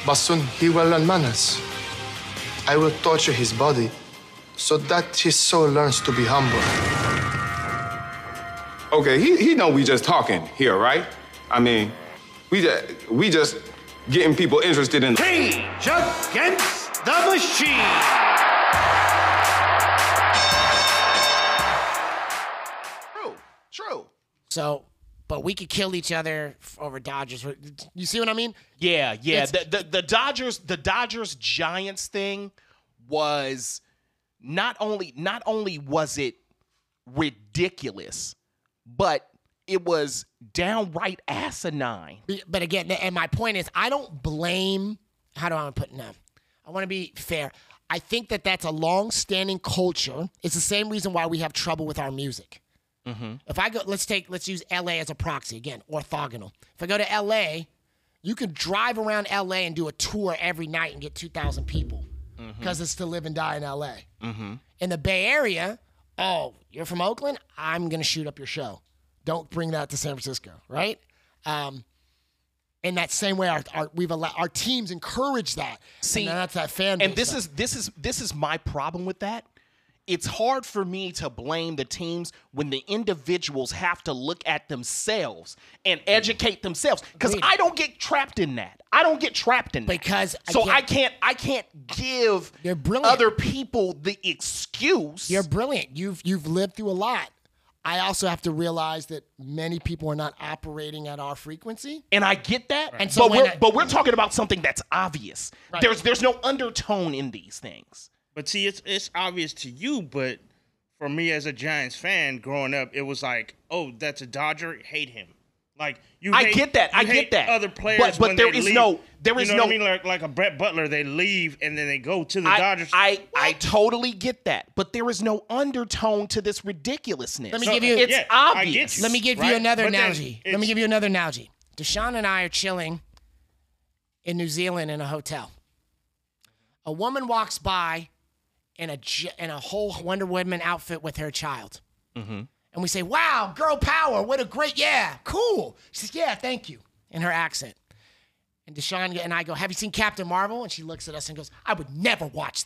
but soon he will learn manners. I will torture his body so that his soul learns to be humble. Okay, he know we just talking here, right? I mean, we just getting people interested in... Cage Against the Machine! True. So, but we could kill each other over Dodgers. You see what I mean? Yeah. The Dodgers Giants thing was not only was it ridiculous, but it was downright asinine. But again, and my point is, I don't blame. How do I want to put it now? I want to be fair. I think that that's a long-standing culture. It's the same reason why we have trouble with our music. Mm-hmm. If I go, let's use LA as a proxy again, orthogonal. If I go to LA, you can drive around LA and do a tour every night and get 2,000 people because it's to live and die in LA. Mm-hmm. In the Bay Area, oh, you're from Oakland? I'm gonna shoot up your show. Don't bring that to San Francisco, right? In that same way, our teams encourage that. See, and that's that fan base. And this is my problem with that. It's hard for me to blame the teams when the individuals have to look at themselves and educate themselves, because I don't get trapped in that. I don't get trapped in that. Because so I can't give other people the excuse. You're brilliant. You've lived through a lot. I also have to realize that many people are not operating at our frequency. And I get that. Right. And so but we're talking about something that's obvious. Right. There's no undertone in these things. But see, it's obvious to you, but for me as a Giants fan growing up, it was like, oh, that's a Dodger, hate him. Like I get that. Other players, but there is no. I mean, like a Brett Butler, they leave and then they go to the Dodgers. I totally get that, but there is no undertone to this ridiculousness. Let me give you. It's obvious. Let me give you another analogy. Let me give you another analogy. Deshaun and I are chilling in New Zealand in a hotel. A woman walks by in a whole Wonder Woman outfit with her child. Mm-hmm. And we say, wow, girl power, what a great, yeah, cool. She says, yeah, thank you, in her accent. And Deshaun and I go, have you seen Captain Marvel? And she looks at us and goes, I would never watch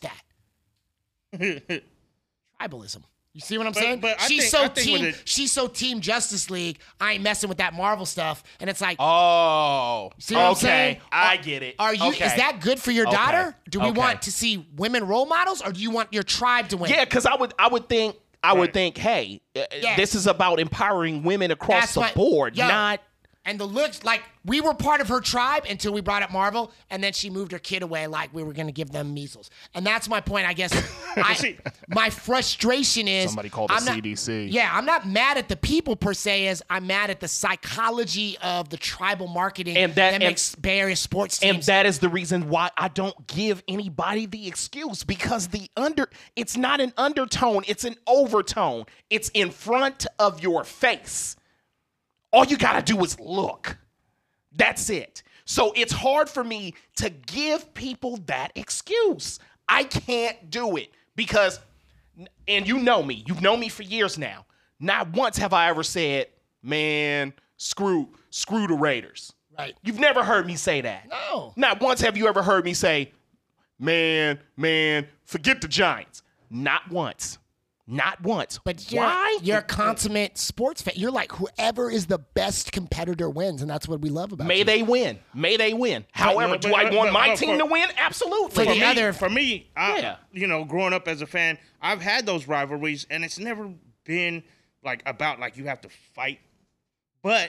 that. Tribalism. You see what I'm saying? But she's so team Justice League, I ain't messing with that Marvel stuff. And it's like, oh, see what I'm saying? I get it. Are you? Okay. Is that good for your daughter? Do we want to see women role models, or do you want your tribe to win? Yeah, because I would think, hey, this is about empowering women across the board, not. And the looks, like, we were part of her tribe until we brought up Marvel, and then she moved her kid away like we were going to give them measles. And that's my point, I guess. My frustration is... Somebody called the CDC. Yeah, I'm not mad at the people per se, I'm mad at the psychology of the tribal marketing that makes Bay Area sports teams. And that is the reason why I don't give anybody the excuse, because it's not an undertone, it's an overtone. It's in front of your face. All you got to do is look. That's it. So it's hard for me to give people that excuse. I can't do it because, and you know me. You've known me for years now. Not once have I ever said, man, screw the Raiders. Right. You've never heard me say that. No. Not once have you ever heard me say, man, forget the Giants. Not once. Not once. But why? You're a consummate sports fan. You're like, whoever is the best competitor wins, and that's what we love about you. May they win. However, do I want my team to win? Absolutely. For me, growing up as a fan, I've had those rivalries, and it's never been about you have to fight. But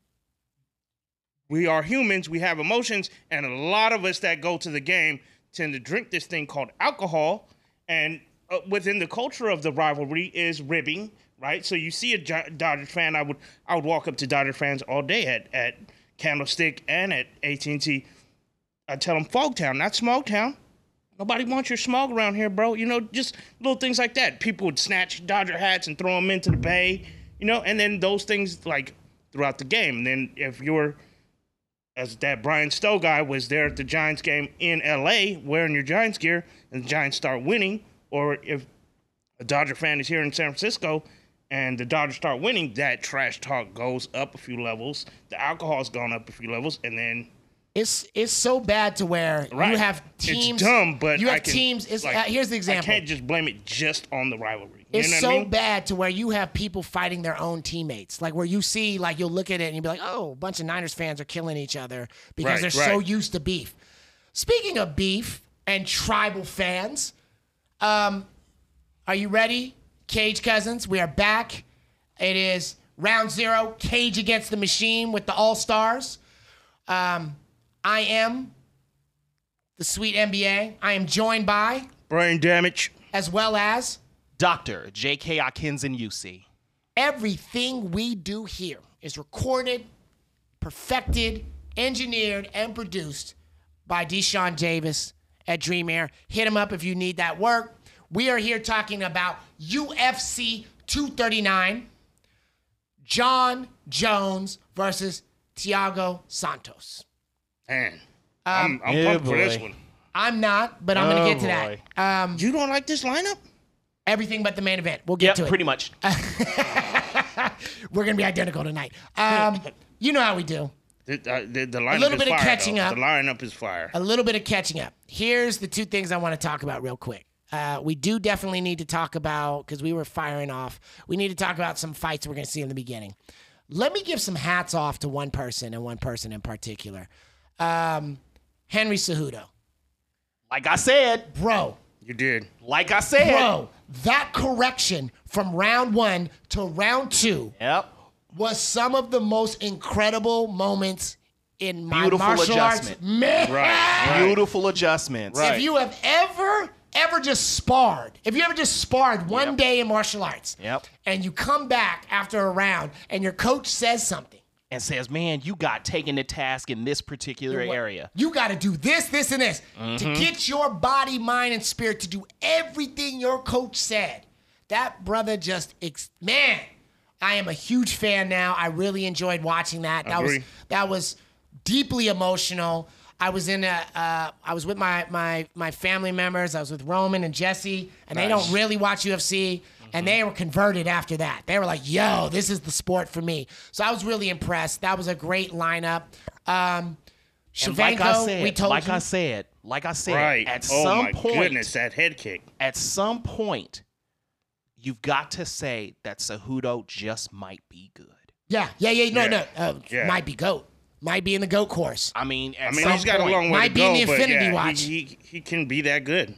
we are humans. We have emotions, and a lot of us that go to the game tend to drink this thing called alcohol, and within the culture of the rivalry is ribbing, right? So you see a Dodgers fan, I would walk up to Dodgers fans all day at Candlestick and at AT&T. I tell them Fogtown, not Smogtown. Nobody wants your smog around here, bro. Just little things like that. People would snatch Dodger hats and throw them into the bay, and then those things throughout the game. And then if you're, as that Brian Stowe guy was there at the Giants game in LA wearing your Giants gear and the Giants start winning, or if a Dodger fan is here in San Francisco and the Dodgers start winning, that trash talk goes up a few levels. The alcohol's gone up a few levels, and then It's so bad to where Right. you have teams. It's dumb, but you have I can, teams. It's, like, here's the example. I can't just blame it just on the rivalry. You It's know so what I mean? bad to where you have people fighting their own teammates. Like where you see, like you'll look at it and you'll be like, oh, a bunch of Niners fans are killing each other because Right, they're so right. used to beef. Speaking of beef and tribal fans, are you ready? Cage Cousins, we are back. It is round 0, Cage against the Machine with the All-Stars. I am the Sweet NBA. I am joined by, Brain damage. as well as, Dr. J.K. Akinson UC. everything we do here is recorded, perfected, engineered, and produced by Deshaun Davis at Dream Air. Hit him up if you need that work. We are here talking about UFC 239, John Jones versus Thiago Santos. Man, I'm yeah, pumped for this boy. one. I'm not, but I'm going to get to that. You don't like this lineup? Everything but the main event. We'll get Yep, to it. pretty much. We're going to be identical tonight. You know how we do. The lineup little is bit of fire, catching though. up. The lineup is fire. A little bit of catching up. Here's the 2 things I want to talk about real quick. We do definitely need to talk about, because we were firing off, we need to talk about some fights we're going to see in the beginning. Let me give some hats off to one person and one person in particular. Henry Cejudo. Like I said, Bro, You did. like I said. bro, that correction from round 1 to round 2 Yep. was some of the most incredible moments in my Beautiful martial arts. adjustment. Man, Right. Beautiful adjustments. Right. if you have ever just sparred, if you ever just sparred one Yep. day in martial arts, Yep. and you come back after a round and your coach says something, And says, man, you got taken to task in this particular area. you got to do this, this, and this Mm-hmm. to get your body, mind, and spirit to do everything your coach said. That brother just, man, I am a huge fan now. I really enjoyed watching that. Agree. That was deeply emotional. I was with my family members. I was with Roman and Jesse, and they Nice. don't really watch UFC. And they were converted after that. They were like, yo, this is the sport for me. So I was really impressed. That was a great lineup. And Shevchenko, like I said, we told you. like I said, Right. at Oh some my point, goodness, that head kick. at some point, you've got to say that Cejudo just might be good. Yeah. Yeah. Might be GOAT. Might be in the GOAT course. I mean, at I mean, some he's got a point, long way Might to be go, in the but Infinity yeah, Watch. he can be that good.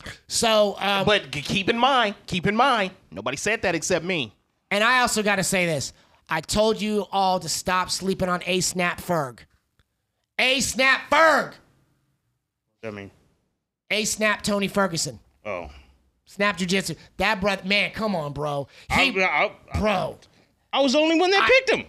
So, But keep in mind, nobody said that except me. and I also got to say this. I told you all to stop sleeping on A-Snap Ferg. A-Snap Ferg. I mean, A-Snap Tony Ferguson. oh. Snap Jiu-Jitsu. That brother, man, come on, bro. I was the only one that picked him.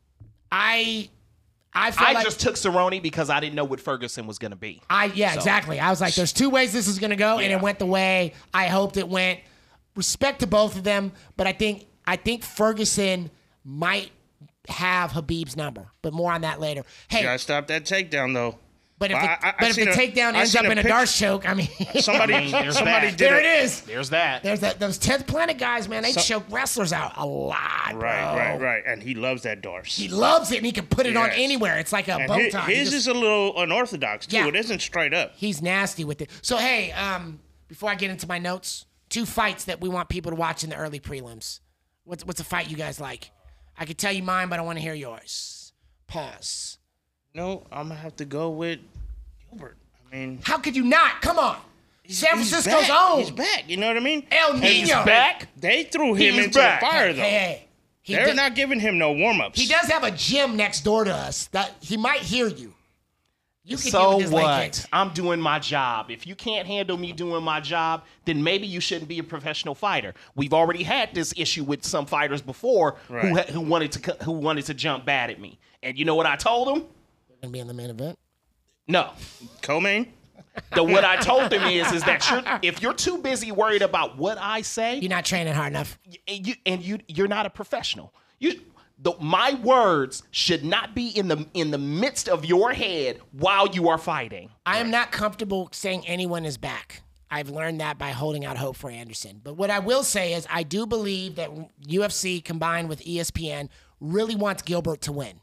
I felt I like just took Cerrone because I didn't know what Ferguson was going to be. Exactly. I was like, there's 2 ways this is going to go, and it went the way I hoped it went. Respect to both of them, but I think Ferguson might have Habib's number, but more on that later. Hey, You gotta stop that takedown though. but if I the seen a- takedown I ends seen up a in a picture- Darce choke, I mean, Somebody there's did there it. it is. There's that. There's those 10th Planet guys, man. They choke wrestlers out a lot, bro. Right. And he loves that Darce. He loves it, and he can put it on Yes. anywhere. It's like a And bow his, tie. He his just- is a little unorthodox too. Yeah. It isn't straight up. He's nasty with it. So hey, before I get into my notes, 2 fights that we want people to watch in the early prelims. What's a fight you guys like? I could tell you mine, but I want to hear yours. Pause. No, I'm gonna have to go with Gilbert. I mean, How could you not? Come on. San he's Francisco's back. own. He's back. You know what I mean? El And Nino. back. They threw him He's into back. the fire though. Hey. They're not giving him no warm ups. He does have a gym next door to us that he might hear you. You can So with his leg what? kicks. I'm doing my job. If you can't handle me doing my job, then maybe you shouldn't be a professional fighter. We've already had this issue with some fighters before Right. who wanted to jump bad at me. And you know what I told them? Gonna be in the main event. No. Co-main. What I told them is that if you're too busy worried about what I say, You're not training hard enough. you're not a professional. My words should not be in the midst of your head while you are fighting. I am not comfortable saying anyone is back. I've learned that by holding out hope for Anderson. But what I will say is I do believe that UFC combined with ESPN really wants Gilbert to win.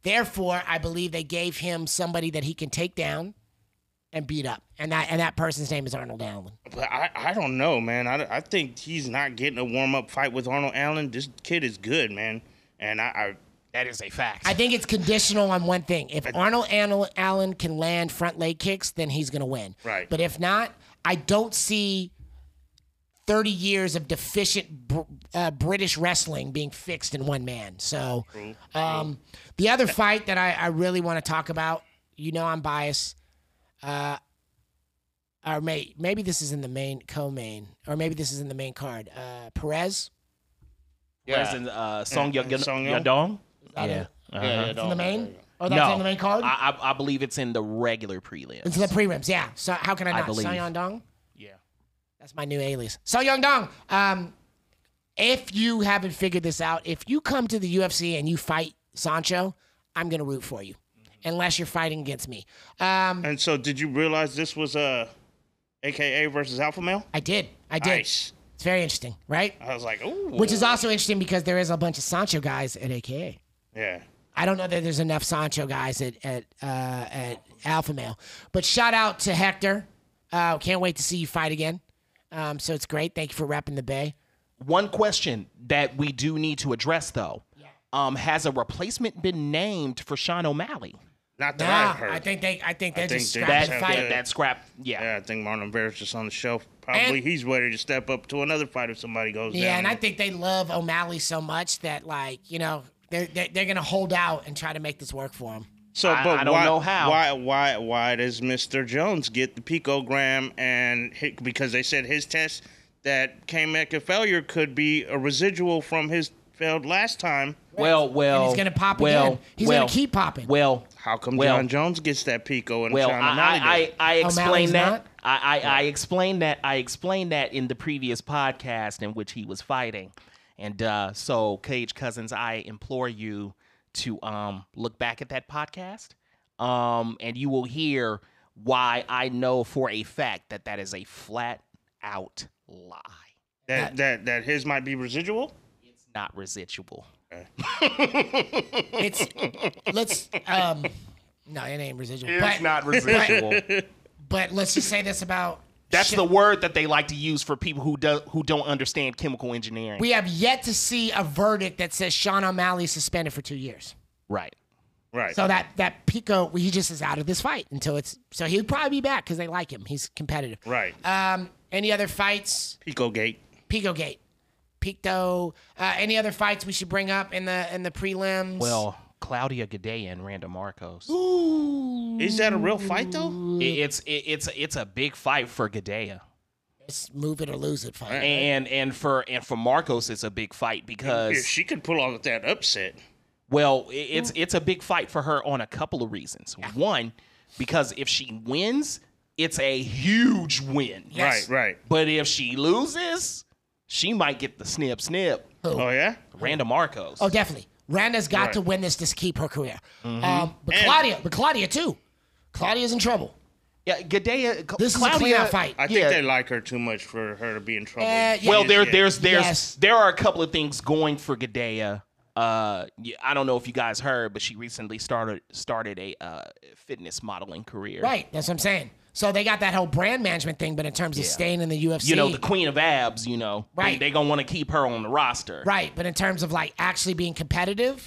Therefore, I believe they gave him somebody that he can take down and beat up. And that person's name is Arnold Allen. But I don't know, man. I think he's not getting a warm-up fight with Arnold Allen. This kid is good, man. And That is a fact. I think it's conditional on one thing. If Arnold Allen can land front leg kicks, then he's going to win. Right. But if not, I don't see 30 years of deficient British wrestling being fixed in one man. So the other fight that I really want to talk about, I'm biased, or maybe this is in the co-main, or maybe this is in the main card. Perez. Whereas in Song Song Yadong? Yeah, It's in the main? Oh, that's in the main card? I believe it's in the regular prelims. It's the prelims, yeah. So how can I not? believe. Song Yadong? Yeah. That's my new alias. Song Yadong. If you haven't figured this out, if you come to the UFC and you fight Sancho, I'm going to root for you. Unless you're fighting against me. And so did you realize this was AKA versus Alpha Male? I did. Nice. It's very interesting, right? I was like, ooh. Which is also interesting because there is a bunch of Sancho guys at AKA. Yeah. I don't know that there's enough Sancho guys at Alpha Male. But shout out to Hector. Can't wait to see you fight again. So it's great. Thank you for repping the Bay. One question that we do need to address, though. Has a replacement been named for Sean O'Malley? Not that I've heard. I think they're just they scrapping just the have fight. That scrap, Yeah, I think Marlon Vera's just on the shelf. Probably And- he's ready to step up to another fight if somebody goes down. Yeah, and I think they love O'Malley so much that, they're gonna hold out and try to make this work for him. So, I but don't why, know how. Why does Mr. Jones get the picogram because they said his test that came back a failure could be a residual from his failed last time. Well, And he's gonna pop again. He's gonna keep popping. Well, How come John Jones gets that pico and Well, Sean O'Malley doesn't? I explained O'Malley's that. not? I explained that. I explained that in the previous podcast in which he was fighting, and so Cage Cousins, I implore you to look back at that podcast, and you will hear why I know for a fact that is a flat out lie. That his might be residual. It's not residual. No, it ain't residual. It's not residual. But let's just say this about That's the word that they like to use for people who don't understand chemical engineering. we have yet to see a verdict that says Sean O'Malley is suspended for 2 years. Right. Right. So that Pico, he just is out of this fight until so he'll probably be back because they like him. He's competitive. Right. Any other fights? Pico Gate. Pico Gate. Picto. Any other fights we should bring up in the prelims? Well, Claudia Gadelha and Randa Marcos. Is that a real fight though? It's a big fight for Gadelha. It's move it or lose it fight. And for Marcos, it's a big fight because If she could pull off that upset. well, it's a big fight for her on a couple of reasons. One, because if she wins, it's a huge win. Yes. Right. But if she loses, she might get the snip. Oh yeah. Randa Marcos. Oh, definitely. Randa's got Right. to win this to keep her career. But Claudia too. Claudia's in trouble. Yeah, Gadelha. This is a Claudia, clean-out fight. I think Yeah. they like her too much for her to be in trouble. Yeah. Well, Yes. there are a couple of things going for Gadelha. I don't know if you guys heard, but she recently started a fitness modeling career. Right. That's what I'm saying. So they got that whole brand management thing, but in terms of staying in the UFC. The queen of abs, Right. They gonna want to keep her on the roster. Right, but in terms of actually being competitive,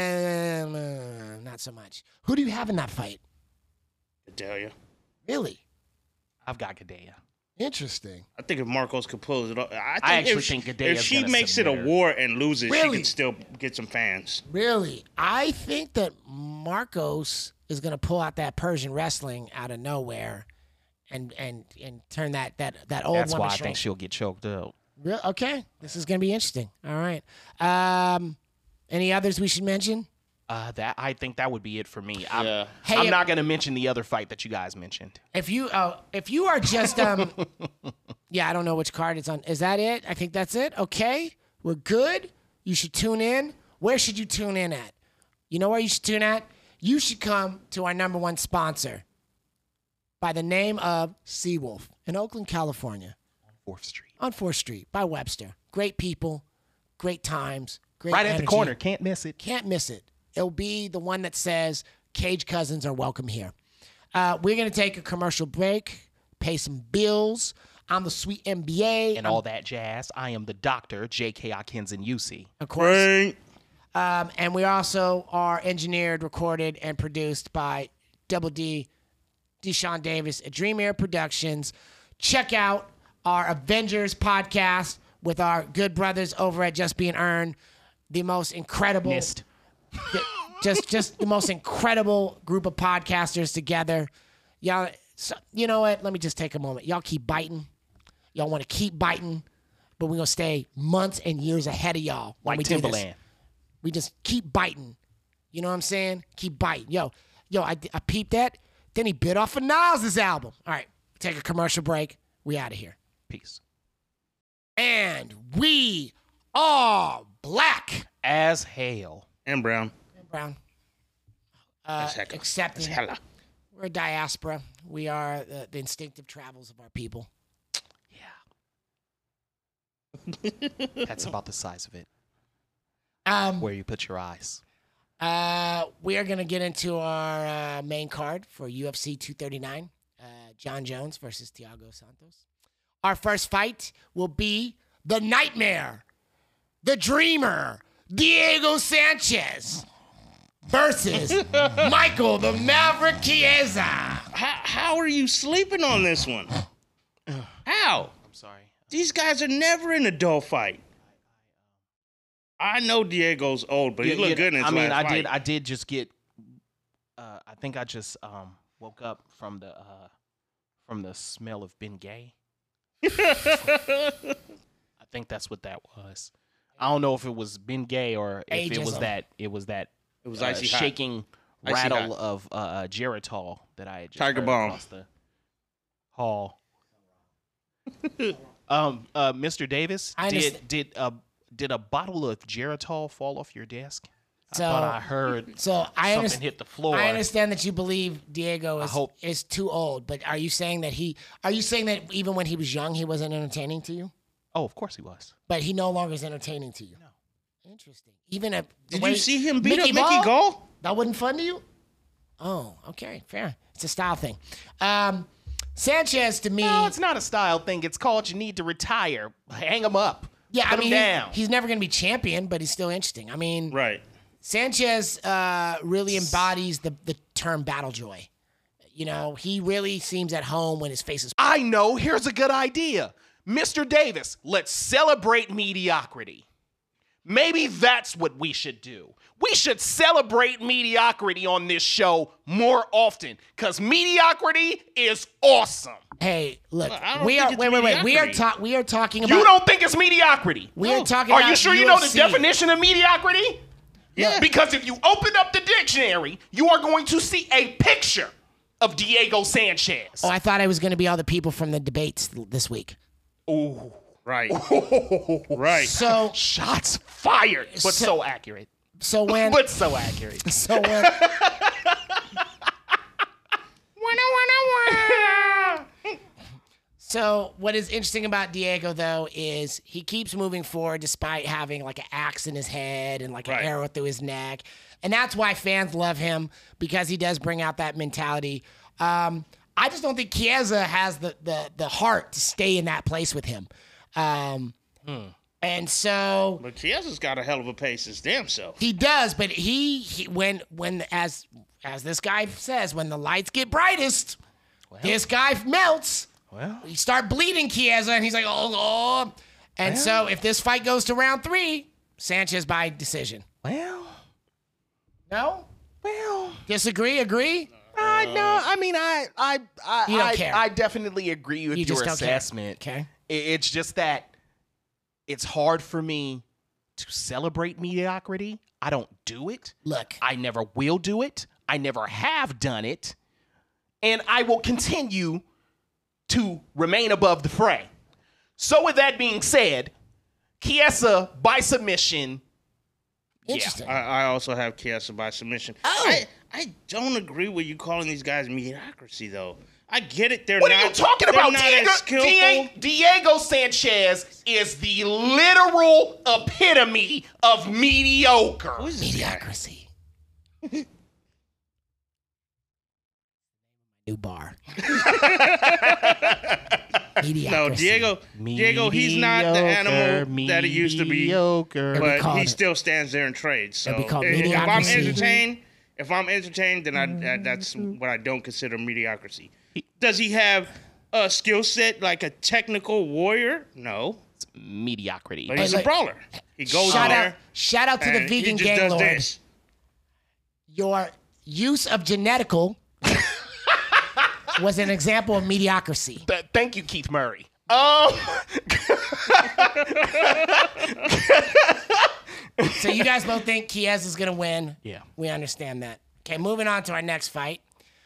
not so much. Who do you have in that fight? Gadelha. Really? I've got Gadelha. Interesting. I think if Marcos could pull it off, I actually think if Gadelha's she gonna makes it a submit her. war and loses, she Really? can still get some fans. Really? I think that Marcos is going to pull out that Persian wrestling out of nowhere and turn that old That's woman why I strong. think she'll get choked up. Okay. This is going to be interesting. All right. Any others we should mention? I think that would be it for me. I'm Hey, not gonna mention the other fight that you guys mentioned. If you are just yeah, I don't know which card it's on. Is that it? I think that's it. Okay, we're good. You should tune in. Where should you tune in at? You know where you should tune at? You should come to our number one sponsor by the name of Seawolf in Oakland, California. 4th Street. On 4th Street by Webster. Great people, great times, great Right at the energy. corner. Can't miss it. Can't miss it. It'll be the one that says Cage Cousins are welcome here. We're going to take a commercial break, pay some bills. I'm the Sweet NBA. And all that jazz. I am the doctor, J.K. Akinson UC. Of course. And we also are engineered, recorded, and produced by Double D, Deshaun Davis at Dream Air Productions. Check out our Avengers podcast with our good brothers over at Just Being Earned. The most incredible, just the most incredible group of podcasters together. Y'all, so, you know what? Let me just take a moment. Y'all keep biting. Y'all want to keep biting, but we're gonna stay months and years ahead of y'all when Like we do this. Timberland. We just keep biting. You know what I'm saying? Keep biting. Yo, I peeped that. Then he bit off of Nas' album. All right, take a commercial break. We out of here. Peace. And we are black. As hell. And brown. Brown. That's hecka. Accepting. That's hella. We're a diaspora. We are the instinctive travels of our people. That's about the size of it. Um, Where you put your eyes. We are going to get into our main card for UFC 239. John Jones versus Thiago Santos. Our first fight will be the Nightmare, the Dreamer, Diego Sanchez versus Michael the Maverick Chiesa. How are you sleeping on this one? How? I'm sorry. These guys are never in a dull fight. I know Diego's old, but he looked good in his last fight. I did just get. I think I just woke up from the smell of Bengay. I think that's what that was. I don't know if it was Bengay or if it was Ageism. It was icy hot. shaking Icy rattle of Geritol that I had just Tiger heard Balm. across the hall. Mr. Davis, I did a bottle of Geritol fall off your desk? So- I thought I heard So I something understand. hit the floor. I understand that you believe Diego hope- is too old, but are you saying that even when he was young, he wasn't entertaining to you? Oh, of course he was. But he no longer is entertaining to you. No. Interesting. Even the Did way you see him beat up Mickey Ball? Gall? That wasn't fun to you? Oh, okay, fair. It's a style thing. Sanchez to me. No, it's not a style thing. It's called you need to retire. Hang him up. Yeah, Put I mean, him down. he's never going to be champion, but he's still interesting. I mean, Right. Sanchez really embodies the term battle joy. You know, he really seems at home when his face is. I know. Here's a good idea. Mr. Davis, let's celebrate mediocrity. Maybe that's what we should do. We should celebrate mediocrity on this show more often because mediocrity is awesome. Hey, look, I don't we think are. it's Wait. mediocrity. We are talking about. You don't think it's mediocrity? We are talking Are about. you sure you know the UFC. definition of mediocrity? Yeah. Because if you open up the dictionary, you are going to see a picture of Diego Sanchez. Oh, I thought I was going to be all the people from the debates this week. Ooh. Right. Right. So, Shots fired, but so accurate. so when, But so accurate. so when, so what is interesting about Diego though is he keeps moving forward despite having like an axe in his head and like an Right. arrow through his neck, and that's why fans love him because he does bring out that mentality. I just don't think Chiesa has the heart to stay in that place with him. And so But Chiesa's got a hell of a pace his damn self. he does, but he when as this guy says, when the lights get brightest, this guy melts. Well, You start bleeding Chiesa, and he's like, oh. And so if this fight goes to round 3, Sanchez by decision. well, No? well. Disagree? Agree? No, I mean, You don't care. I definitely agree with You your just don't care. assessment. Okay. It's just that it's hard for me to celebrate mediocrity. I don't do it. Look, I never will do it. I never have done it. And I will continue to remain above the fray. So with that being said, Chiesa by submission. interesting. I also have Chiesa by submission. Oh. I don't agree with you calling these guys mediocrity though. I get it. They're What not. are you talking they're about? Not as skillful. Diego Sanchez is the literal epitome of mediocre. Who is this guy? Mediocrity. New bar. No, Diego, he's not the animal that he used to be, but he still stands there and trades. So It'd be called if I'm entertained, then that's what I don't consider mediocrity. Does he have a skill set like a technical warrior? No. It's mediocrity. But he's a brawler. He goes shout there. Shout out to the and vegan he just gang does lord. this. Your use of genetical was an example of mediocrity. Thank you, Keith Murray. So you guys both think Chiesa is going to win. Yeah. We understand that. Okay, moving on to our next fight.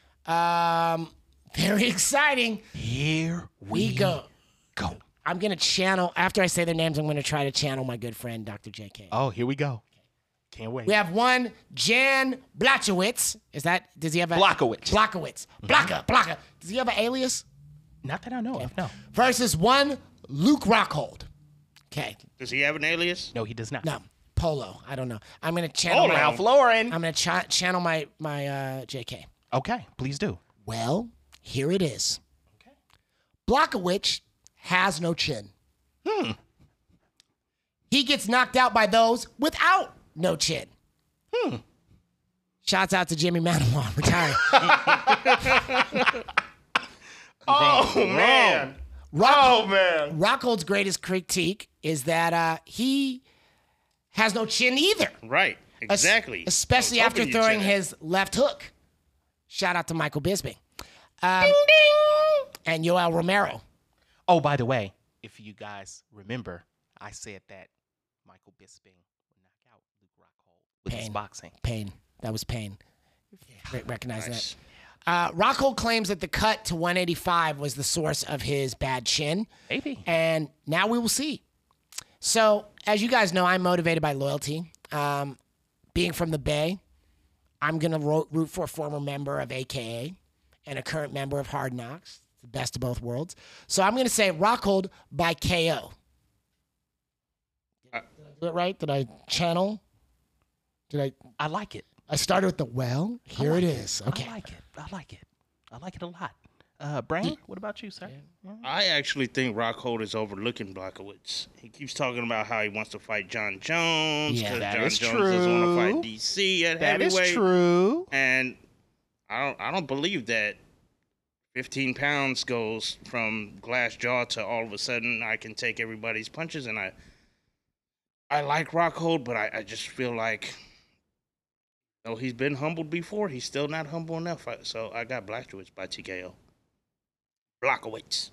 Very exciting. Here We go. go. I'm going to channel, after I say their names, I'm going to try to channel my good friend, Dr. JK. Oh, here we go. Can't wait. We have one, Jan Blachowicz. Does he have a? Blachowicz. Blaka. Does he have an alias? Not that I know of, no. Versus one, Luke Rockhold. Okay. Does he have an alias? No, he does not. No, Polo. I don't know. I'm going to channel my, Ralph Lauren. I'm going to channel my JK. Okay, please do. Well, here it is. Okay. Blachowicz has no chin. He gets knocked out by those without no chin. Shouts out to Jimmy Manawan, retired. Oh, man. Rockhold's greatest critique is that he has no chin either. Right. Exactly. Especially I was after hoping you'd throwing say that. his left hook. Shout out to Michael Bisping. And Yoel Romero. Oh, by the way, if you guys remember, I said that Michael Bisping would knock out Luke Rockhold with his boxing. Pain. That was pain. Recognize Nice. that. Rockhold claims that the cut to 185 was the source of his bad chin. Maybe. And now we will see. So, as you guys know, I'm motivated by loyalty. Being from the Bay, I'm going to root for a former member of AKA and a current member of Hard Knocks. The best of both worlds. So I'm going to say Rockhold by KO. Did I do it right? Did I channel? I like it. I started with the well. Here it is. Okay. I like it a lot. Brandon, what about you, sir? I actually think Rockhold is overlooking Blachowicz. He keeps talking about how he wants to fight John Jones. Yeah, that John is Jones doesn't want to true. fight DC at That heavyweight. is true. And I don't believe that 15 pounds goes from glass jaw to all of a sudden I can take everybody's punches. And I like Rockhold, but I just feel like, though he's been humbled before, he's still not humble enough. So I got Blachowicz by TKO. Blachowicz.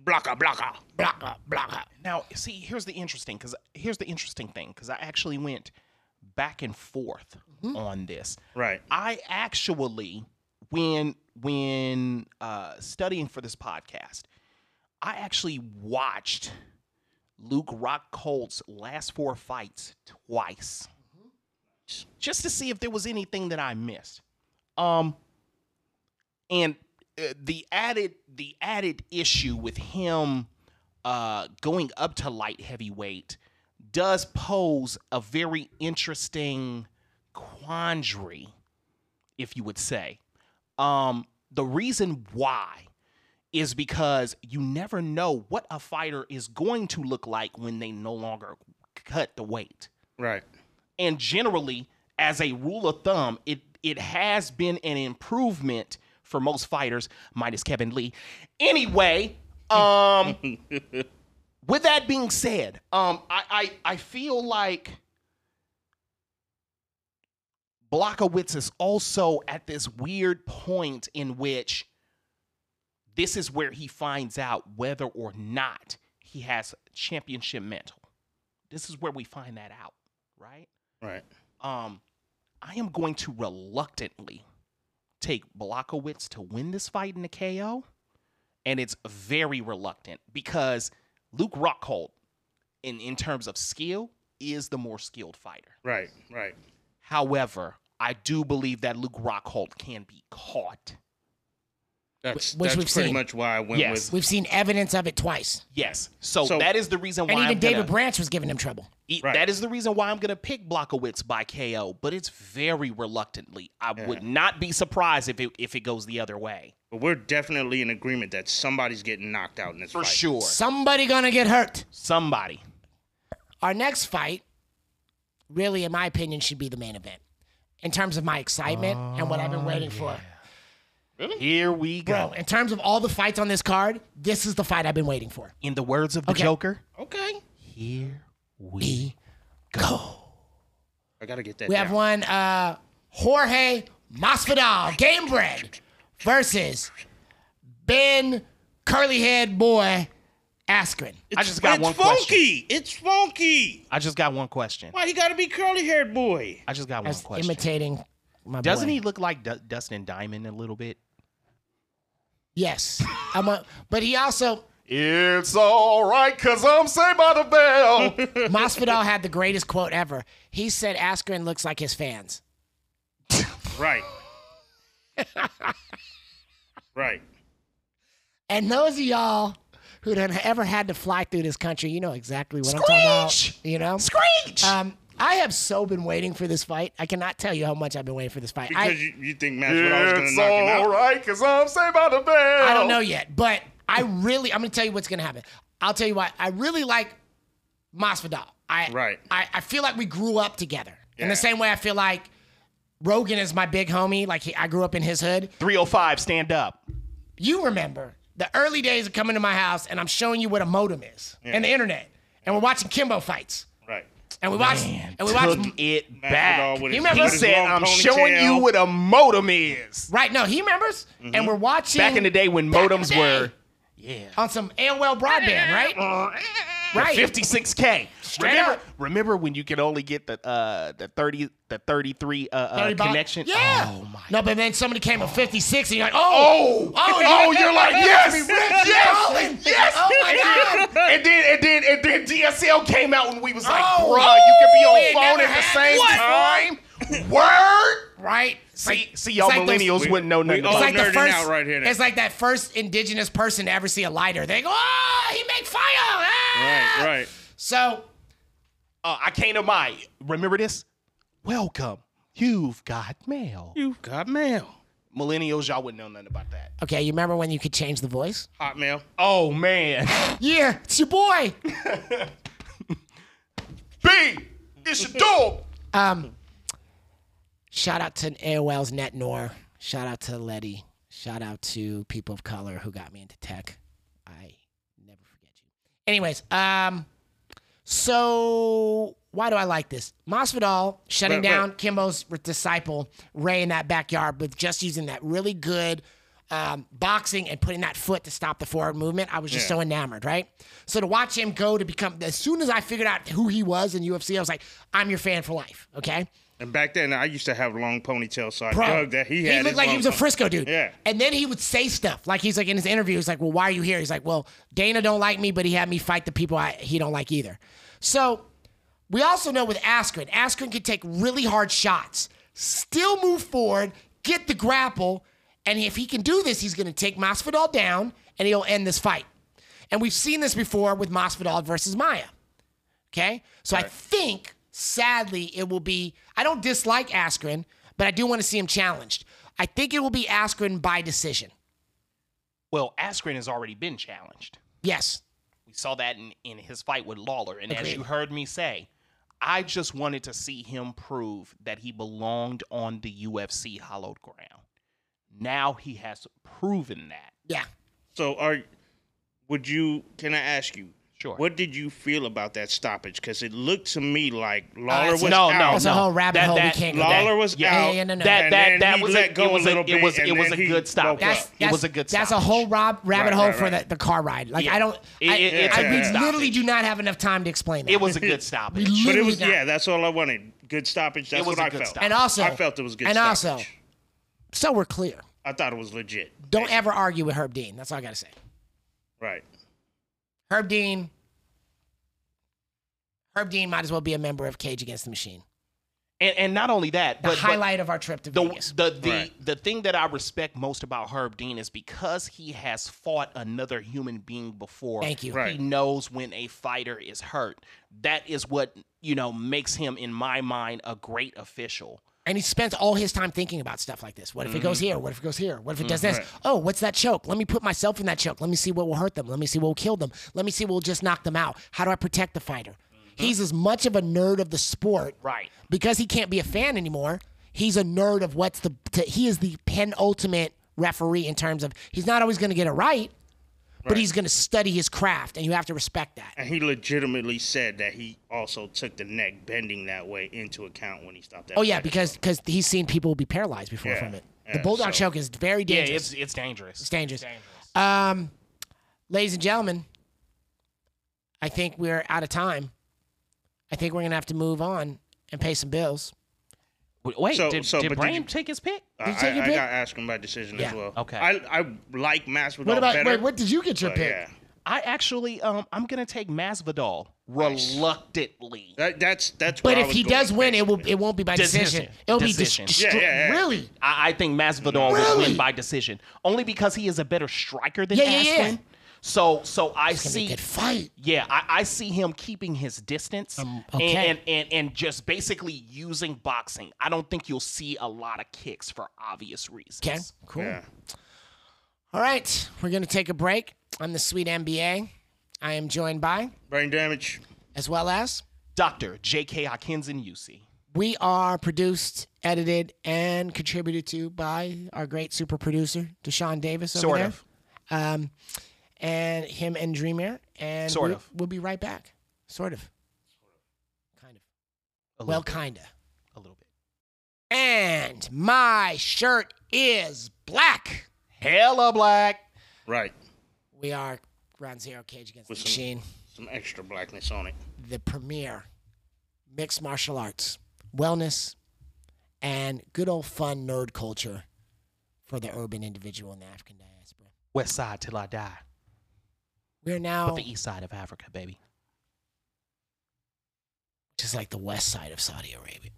Blaka. Now, see, here's the interesting thing, because I actually went back and forth on this. Right. I actually, when studying for this podcast, I actually watched Luke Rockhold's last 4 fights twice, just to see if there was anything that I missed. And the added issue with him going up to light heavyweight does pose a very interesting quandary, if you would say. The reason why is because you never know what a fighter is going to look like when they no longer cut the weight. Right. And generally, as a rule of thumb, it has been an improvement for most fighters, minus Kevin Lee. Anyway, with that being said, I feel like Blachowicz is also at this weird point in which this is where he finds out whether or not he has championship mental. This is where we find that out, right? Right. I am going to reluctantly take Blachowicz to win this fight in the KO, and it's very reluctant because Luke Rockhold, in terms of skill, is the more skilled fighter. Right. However, I do believe that Luke Rockhold can be caught. That's Which we've pretty seen. much why I went We've seen evidence of it twice. Yes. So So- that is the reason why And even I'm David gonna, Branch was giving him trouble. Right. That is the reason why I'm going to pick Blachowicz by KO, but it's very reluctantly. I would not be surprised if it goes the other way. But we're definitely in agreement that somebody's getting knocked out in this For fight. sure. Somebody gonna get hurt. Somebody. Our next fight, really, in my opinion, should be the main event. In terms of my excitement and what I've been waiting for. Here we go. Bro, in terms of all the fights on this card, this is the fight I've been waiting for. In the words of the Okay. Joker, Okay. here we Go. I got to get that We down. have one, Jorge Masvidal, Gamebred, versus Ben Curly-Head Boy Askren. I just got one It's funky. question. It's funky. I just got one question. Why he got to be curly-haired boy? I just got one That's question. imitating my Doesn't boy. he look like Dustin Diamond a little bit? Yes. But he also, It's all right, because I'm Saved by the Bell. Masvidal had the greatest quote ever. He said Askren looks like his fans. Right. Right. And those of y'all who done ever had to fly through this country, you know exactly what I'm talking about. Screech! You know? Screech! I have so been waiting for this fight. I cannot tell you how much I've been waiting for this fight. Because you think Masvidal was going to knock him out? right, because I'm Saved by the Bell. I don't know yet, but I'm going to tell you what's going to happen. I'll tell you why. I really like Masvidal. Right. I feel like we grew up together. In the Yeah. same way I feel like Rogan is my big homie. Like I grew up in his hood. 305, stand up. You remember the early days of coming to my house and I'm showing you what a modem is and the internet. And we're watching Kimbo fights. Right. And we watched Took it back. Masvidal with He his- remember- He with his said, long I'm ponytail. showing you what a modem is. Right, no, he remembers. And we're watching Back in the day when back in modems the day, were on some AOL broadband, right? Right. 56K. Straight up. Remember when you could only get the 33 30 bucks? connection? Yeah. Oh my. No, but then somebody came with 56 and you're like, Oh, you're like, yes, yes. Oh my God. And then DSL came out and we was like, Oh, bruh, you can be we on ain't phone never at the had same time. Word. Right? See, y'all it's like those- millennials wouldn't know nothing we It's all about like it. the nerding first, out right here now. It's like that first indigenous person to ever see a lighter. They go, oh, he make fire. Ah! Right, right. So, I came to my, remember this? Welcome. You've got mail. You've got mail. Millennials, y'all wouldn't know nothing about that. okay, you remember when you could change the voice? Hotmail. Oh, man. Yeah, it's your boy. B, it's your dog. Shout out to AOL's NetNor. Shout out to Letty. Shout out to people of color who got me into tech. I never forget you. Anyways, so why do I like this? Masvidal shutting Right, down right. Kimbo's disciple Ray in that backyard with just using that really good boxing and putting that foot to stop the forward movement. I was just so enamored, right? So to watch him go to become, as soon as I figured out who he was in UFC, I was like, I'm your fan for life, okay? And back then, I used to have long ponytails, so I Bro, dug that he had looked his like he long was a pony- Frisco dude. Yeah. And then he would say stuff like he's like in his interview. He's like, "Well, why are you here?" He's like, "Well, Dana don't like me, but he had me fight the people he don't like either." So we also know with Askren can take really hard shots, still move forward, get the grapple, and if he can do this, he's going to take Masvidal down and he'll end this fight. And we've seen this before with Masvidal versus Maia. Okay, so I think. Sadly, it will be, I don't dislike Askren, but I do want to see him challenged. I think it will be Askren by decision. Well, Askren has already been challenged. Yes. We saw that in his fight with Lawler. And as Agreed. you heard me say, I just wanted to see him prove that he belonged on the UFC hallowed ground. Now he has proven that. Yeah. So can I ask you? Sure. What did you feel about that stoppage? Because it looked to me like Lawler was no, out. That's a whole rabbit hole we can't go down. Lawler was Yeah, out. yeah, no, no. and then That he was let go a little bit. It was and a then he good stop. woke up. It was a good That's stoppage. a whole rabbit Right, hole right, for right. the car ride. Like, Yeah. I don't, It's a good literally stoppage. do not have enough time to explain that. It was a good stoppage. But it Literally was, not. yeah, that's all I wanted. Good stoppage. That's It was what a I good felt. stoppage. And also, I felt it was good and stoppage. also, so we're clear. I thought it was legit. Don't ever argue with Herb Dean. That's all I got to say. Right. Herb Dean might as well be a member of Cage Against the Machine. And not only that, The but highlight of our trip to Vegas. the thing that I respect most about Herb Dean is because he has fought another human being before. Thank you. Right. He knows when a fighter is hurt. That is what, makes him, in my mind, a great official. And he spends all his time thinking about stuff like this. What if it goes here? What if it goes here? What if it does this? Oh, what's that choke? Let me put myself in that choke. Let me see what will hurt them. Let me see what will kill them. Let me see what will just knock them out. How do I protect the fighter? He's as much of a nerd of the sport. Right. Because he can't be a fan anymore. He's a nerd of he is the penultimate referee in terms of he's not always going to get it right, but he's going to study his craft, and you have to respect that. And he legitimately said that he also took the neck bending that way into account when he stopped that. Oh, yeah, fight. because he's seen people be paralyzed before from it. The Bulldog choke is very dangerous. Yeah, it's dangerous. It's dangerous. Ladies and gentlemen, I think we're out of time. I think we're going to have to move on and pay some bills. Wait, did but Brain you- take his pick? Did you take your I pick? got to ask him by decision Yeah. as well. Okay. I like Masvidal What about, better. what did you get your but pick? yeah. I actually, I'm gonna take Masvidal reluctantly. That's But where I if was he going, does win, basically. it won't be by decision. It'll Decision. be Yeah. Really? I think Masvidal would win by decision, only because he is a better striker than Askren. So I It's gonna be see. a good fight. Yeah, I see him keeping his distance okay. and just basically using boxing. I don't think you'll see a lot of kicks for obvious reasons. Okay, cool. Yeah. All right, we're going to take a break on the Sweet NBA. I am joined by, Brain damage. as well as, Dr. J.K. Hawkinson UC. we are produced, edited, and contributed to by our great super producer, Deshaun Davis over Sort there. of. And him and Dreamer. And Sort of. We'll be right back. Sort of. Kind of. A Well, little bit. kind of. A little bit. And my shirt is black. Hella black. Right. We are Ground Zero Cage Against the With Machine, some extra blackness on it. the premier mixed martial arts, wellness, and good old fun nerd culture for the urban individual in the African diaspora. West side till I die. We're now But the east side of Africa, baby. just like the west side of Saudi Arabia.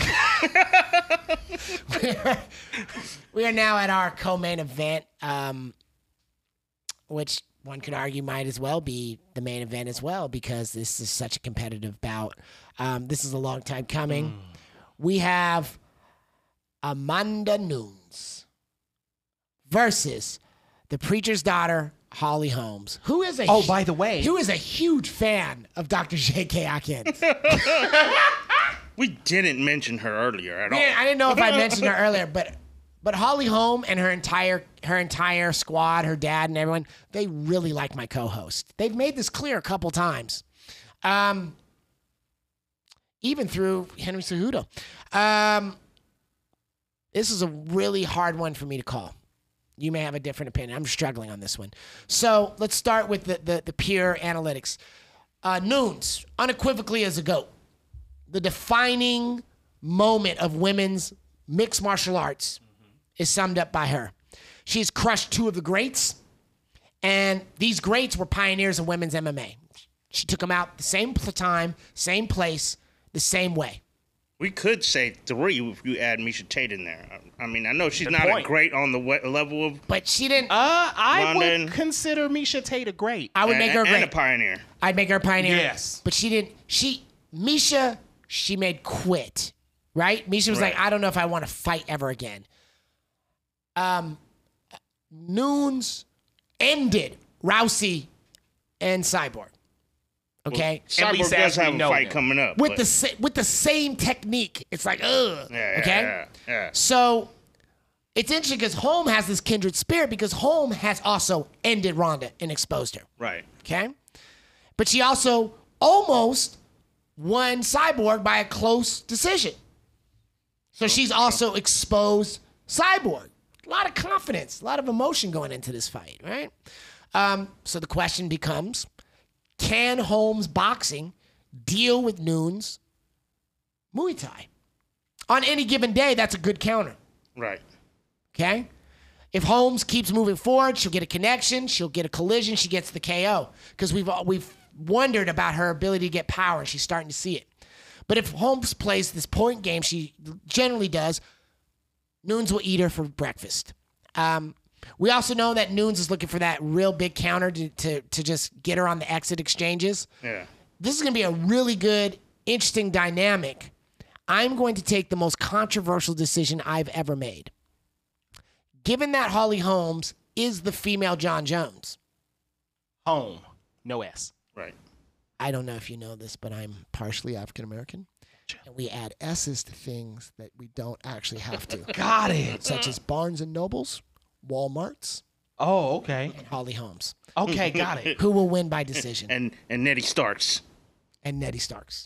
We are now at our co-main event, which one could argue might as well be the main event as well because this is such a competitive bout. This is a long time coming. We have Amanda Nunes versus the preacher's daughter, Holly Holmes, who is Oh, by the way. who is a huge fan of Dr. J.K. Atkins. We didn't mention her earlier at all. Yeah, I didn't know if I mentioned her earlier, but Holly Holm and her entire squad, her dad and everyone, they really like my co-host. They've made this clear a couple times, even through Henry Cejudo. This is a really hard one for me to call. You may have a different opinion. I'm struggling on this one. So let's start with the pure analytics. Nunes, unequivocally as a GOAT. The defining moment of women's mixed martial arts is summed up by her. She's crushed two of the greats, and these greats were pioneers of women's MMA. She took them out the same time, same place, the same way. We could say 3 if you add Misha Tate in there. I mean, I know she's Good not point. a great on the level of But she didn't. I London. would consider Misha Tate a great. I would make her and great. a pioneer. I'd make her a pioneer. Yes. But she didn't. Misha, she made quit, right? Misha was Right. like, I don't know if I want to fight ever again. Nunes ended Rousey and Cyborg. Okay? Cyborg least does as we have a know fight them. coming up. with but- with the same technique. It's like, ugh. Yeah, okay? yeah. So it's interesting because Holm has this kindred spirit because Holm has also ended Ronda and exposed her. Right. Okay? But she also almost won Cyborg by a close decision. So she's also exposed Cyborg. A lot of confidence, a lot of emotion going into this fight, right? So the question becomes, can Holmes boxing deal with Nunes Muay Thai? On any given day, that's a good counter. Right. Okay? If Holmes keeps moving forward, she'll get a connection, she'll get a collision, she gets the KO. Because we've wondered about her ability to get power, and she's starting to see it. But if Holmes plays this point game, she generally does, Nunes will eat her for breakfast. We also know that Nunes is looking for that real big counter to just get her on the exit exchanges. Yeah. This is going to be a really good, interesting dynamic. I'm going to take the most controversial decision I've ever made. Given that Holly Holmes is the female John Jones. Home, no S. Right. I don't know if you know this, but I'm partially African American. And we add S's to things that we don't actually have to. Got it. Such as Barnes & Nobles, Walmarts, Oh, okay. and Holly Holmes. Okay, got it. Who will win by decision? And Nettie Starks. And Nettie Starks.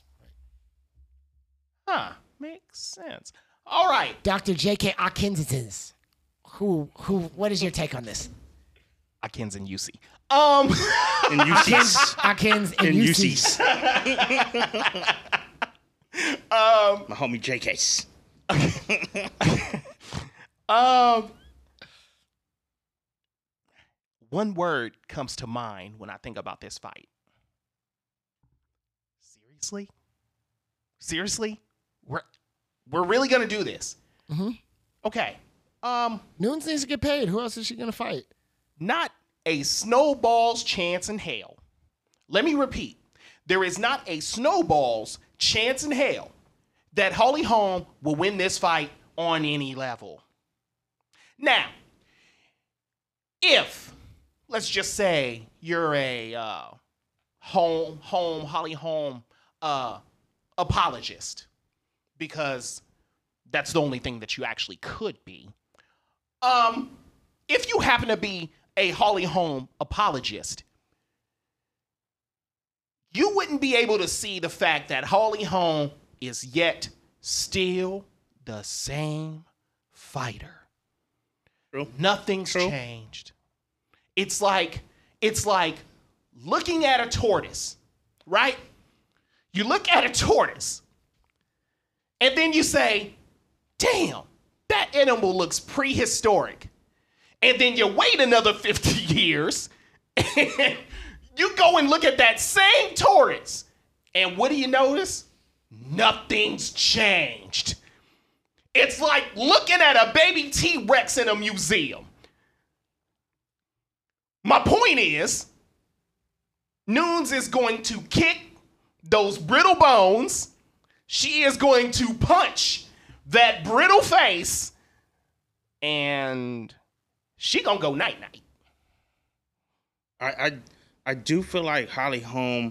Huh. Makes sense. All right. Dr. J.K. Atkins. What is your take on this? Atkins and UC. And UC's. Atkins and And UC's. My homie JK's. One word comes to mind when I think about this fight. Seriously? We're really gonna do this? Mm-hmm. Okay. Nunes needs to get paid. Who else is she going to fight? Not a snowball's chance in hell. Let me repeat. There is not a snowball's chance in hell that Holly Holm will win this fight on any level. Now, if, let's just say, you're a Holly Holm apologist, because that's the only thing that you actually could be. If you happen to be a Holly Holm apologist, you wouldn't be able to see the fact that Holly Holm is yet still the same fighter. True. Nothing's True. changed. It's like looking at a tortoise, right? You look at a tortoise, and then you say, damn, that animal looks prehistoric. And then you wait another 50 years, and you go and look at that same tortoise, and what do you notice? Nothing's changed. It's like looking at a baby T-Rex in a museum. My point is, Nunes is going to kick those brittle bones. She is going to punch that brittle face, and she gonna go night-night. I do feel like Holly Holm,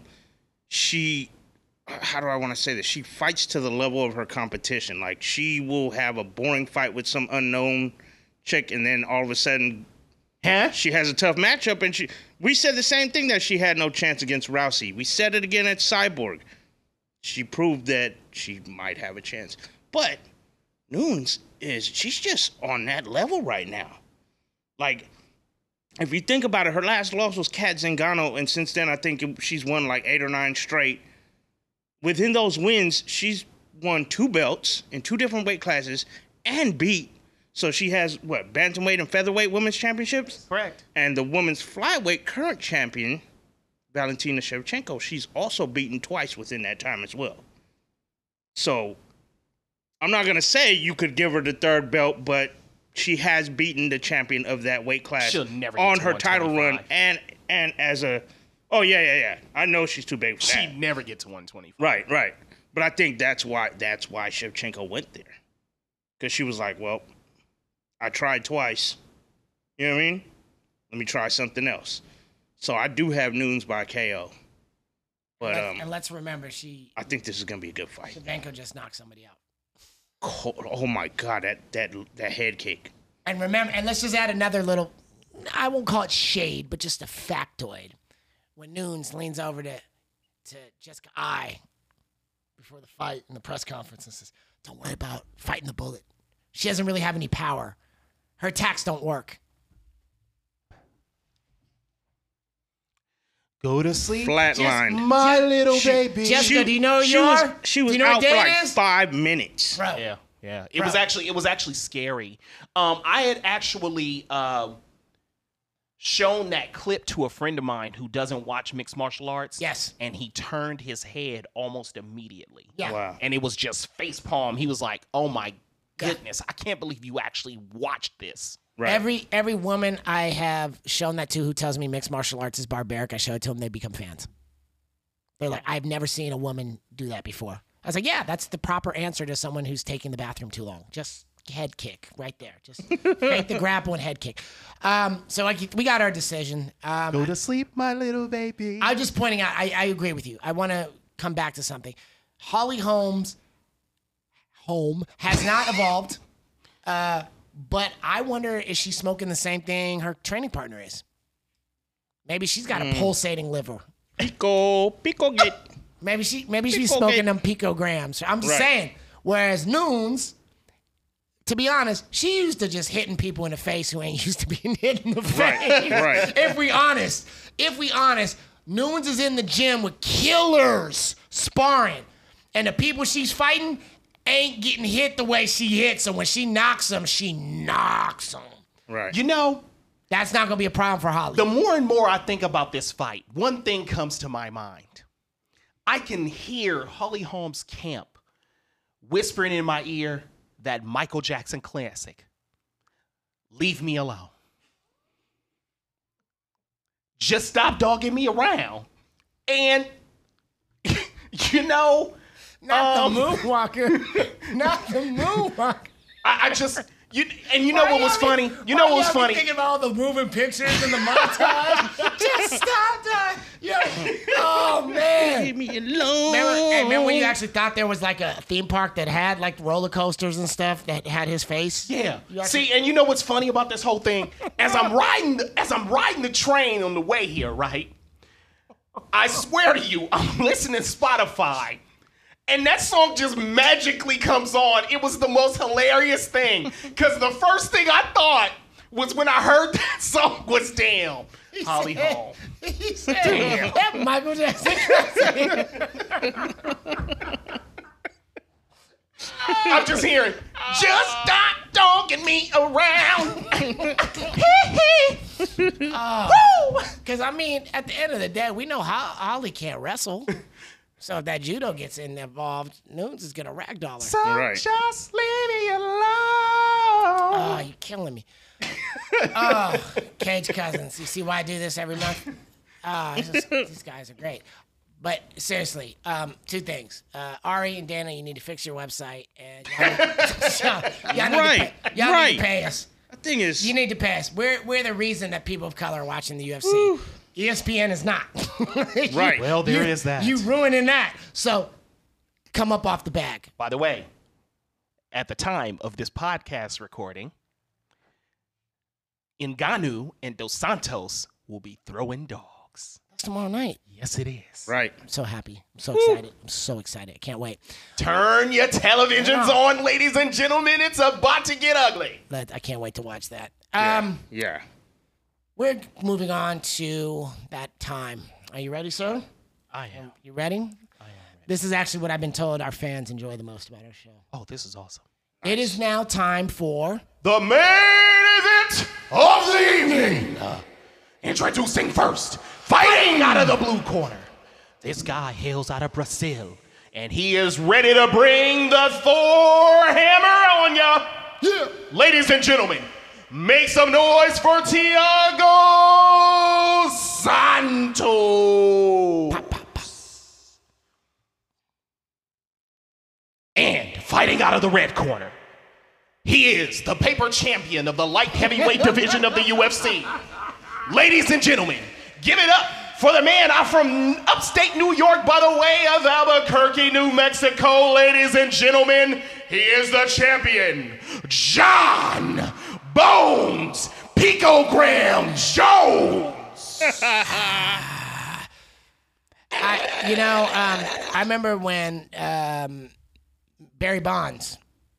how do I want to say this? She fights to the level of her competition. Like, she will have a boring fight with some unknown chick, and then all of a sudden, she has a tough matchup. And we said the same thing, that she had no chance against Rousey. We said it again at Cyborg. She proved that she might have a chance. But Nunes she's just on that level right now. Like, if you think about it, her last loss was Kat Zingano, and since then I think she's won like 8 or 9 straight. Within those wins, she's won 2 belts in 2 different weight classes and beat. So she has, bantamweight and featherweight women's championships? Correct. And the women's flyweight current champion, Valentina Shevchenko, she's also beaten twice within that time as well. So I'm not going to say you could give her the 3rd belt, but she has beaten the champion of that weight class. She'll never get on to her title run 125. and as a, oh yeah. I know she's too big for that. She'd never get to 125. Right. But I think that's why Shevchenko went there. Because she was like, well, I tried twice. You know what I mean? Let me try something else. So I do have Nunes by KO. But And let's remember, I think this is going to be a good fight. Shevchenko just knocked somebody out. Oh my God, that head kick. And remember, and let's just add another little, I won't call it shade, but just a factoid. When Nunes leans over to Jessica Eye before the fight in the press conference and says, don't worry about fighting the bullet. She doesn't really have any power. Her attacks don't work. Go to sleep. Flatlined. My little baby. Jessica, do you know who you are? She was Do you know out what for day like it is? 5 minutes. Bro. Yeah. It was actually scary. I had actually shown that clip to a friend of mine who doesn't watch mixed martial arts. Yes. And he turned his head almost immediately. Yeah. Wow. And it was just face palm. He was like, oh my goodness, I can't believe you actually watched this. Right. Every woman I have shown that to who tells me mixed martial arts is barbaric, I show it to them, they become fans. They're like, I've never seen a woman do that before. I was like, yeah, that's the proper answer to someone who's taking the bathroom too long. Just head kick right there. Just take the grapple and head kick. So we got our decision. Go to sleep, my little baby. I'm just pointing out, I agree with you. I want to come back to something. Holly Holmes' home has not evolved, but I wonder, is she smoking the same thing her training partner is? Maybe she's got a pulsating liver. Pico get. Maybe she's Pico smoking get- them picograms. I'm just Right. saying. Whereas Noons, to be honest, she used to just hitting people in the face who ain't used to being hit in the face. right. If we honest, Noons is in the gym with killers sparring, and the people she's fighting ain't getting hit the way she hits. So when she knocks them, she knocks them. Right. You know, That's not gonna be a problem for Holly. the more and more I think about this fight, one thing comes to my mind. I can hear Holly Holmes' camp whispering in my ear that Michael Jackson classic, "Leave me alone. Just stop dogging me around." And, you know, Not the Moonwalker. Not the Moonwalker. I just, you know what was funny? You know what was funny? Thinking about all the moving pictures and the montage. Just stop that. Yo. Oh man. Leave me alone. Remember when you actually thought there was like a theme park that had like roller coasters and stuff that had his face? Yeah. You actually- See, and you know what's funny about this whole thing? As I'm riding the train on the way here, right? I swear to you, I'm listening to Spotify. And that song just magically comes on. It was the most hilarious thing. Because the first thing I thought was when I heard that song was damn, Holly Holm. He said, that Michael Jackson. I'm just hearing, just stop dogging me around. Because I mean, at the end of the day, we know Holly can't wrestle. So if that judo gets involved, Noons is gonna ragdoll her. So Right. just leave me alone. Oh, you're killing me. Oh, Cage Cousins. You see why I do this every month? These guys are great. But seriously, two things. Ari and Dana, you need to fix your website. And y'all need to pay us. The thing is, You need to pay us. We're the reason that people of color are watching the UFC. ESPN is not. Right. Well, there is that. You ruining that. So come up off the bag. By the way, at the time of this podcast recording, Ngannou and Dos Santos will be throwing dogs. That's tomorrow night. Yes, it is. right. I'm so happy. I'm so excited. I'm so excited. I can't wait. Turn your televisions on, ladies and gentlemen. It's about to get ugly. I can't wait to watch that. Yeah. We're moving on to that time. Are you ready, sir? I am. You ready? I am ready. This is actually what I've been told our fans enjoy the most about our show. Oh, this is awesome. It is now time for The main event of the evening. Introducing first, fighting out of the blue corner. This guy hails out of Brazil, and he is ready to bring the Thor hammer on ya. Yeah. Ladies and gentlemen, make some noise for Thiago Santos. And fighting out of the red corner, he is the paper champion of the light heavyweight division of the UFC. Ladies and gentlemen, give it up for the man I'm from upstate New York by the way of Albuquerque, New Mexico. Ladies and gentlemen, he is the champion, John Bones Picogram Jones. I remember when Barry Bonds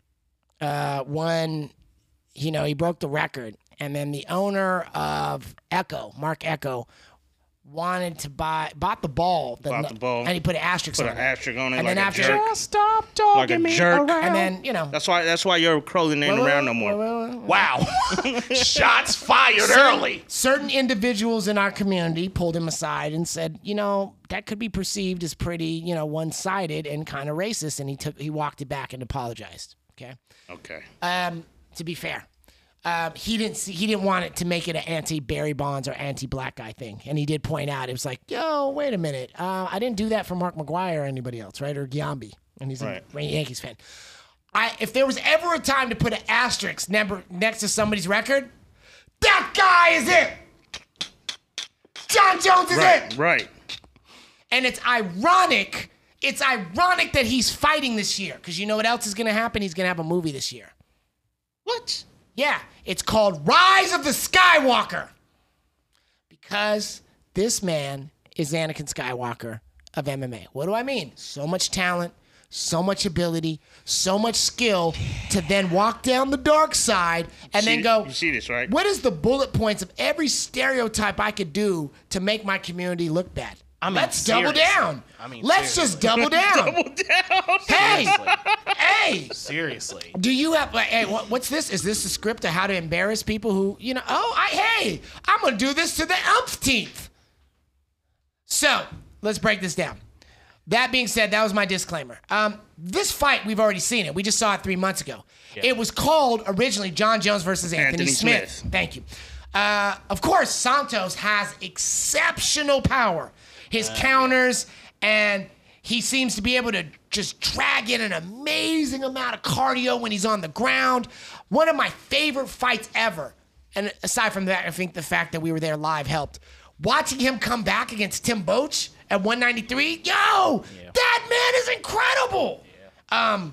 won, he broke the record. And then the owner of Echo, Mark Echo, wanted to bought the ball. Bought the ball. And he put an asterisk Put on an it. asterisk on it And like then a after- jerk. Just stop dogging Like a me jerk. around. And then, you know. That's why your clothing ain't around no more. Wow. Shots fired early. Certain individuals in our community pulled him aside and said, you know, that could be perceived as pretty, you know, one-sided and kind of racist. And he walked it back and apologized. Okay. Okay. To be fair, he didn't want it to make it an anti-Barry Bonds or anti-black guy thing. And he did point out, it was like, yo, wait a minute. I didn't do that for Mark McGwire or anybody else, right? Or Giambi. And he's a Yankees fan. If there was ever a time to put an asterisk next to somebody's record, that guy is it. John Jones is it. Right. And it's ironic. It's ironic that he's fighting this year. Because you know what else is going to happen? He's going to have a movie this year. What? Yeah, it's called Rise of the Skywalker. Because this man is Anakin Skywalker of MMA. What do I mean? So much talent, so much ability, so much skill to then walk down the dark side and then go, You see this, right? what is the bullet points of every stereotype I could do to make my community look bad? Let's double down. Let's just double down. Double down. Hey, hey. Seriously. Do you have, hey, what's this? Is this a script of how to embarrass people who, you know, hey, I'm going to do this to the umpteenth. So, let's break this down. That being said, that was my disclaimer. This fight, we've already seen it. We just saw it 3 months ago. Yeah. It was called originally John Jones versus Anthony Smith. Thank you. Of course, Santos has exceptional power. His counters, and he seems to be able to just drag in an amazing amount of cardio when he's on the ground. One of my favorite fights ever. And aside from that, I think the fact that we were there live helped. Watching him come back against Tim Boetsch at 193, that man is incredible. Yeah.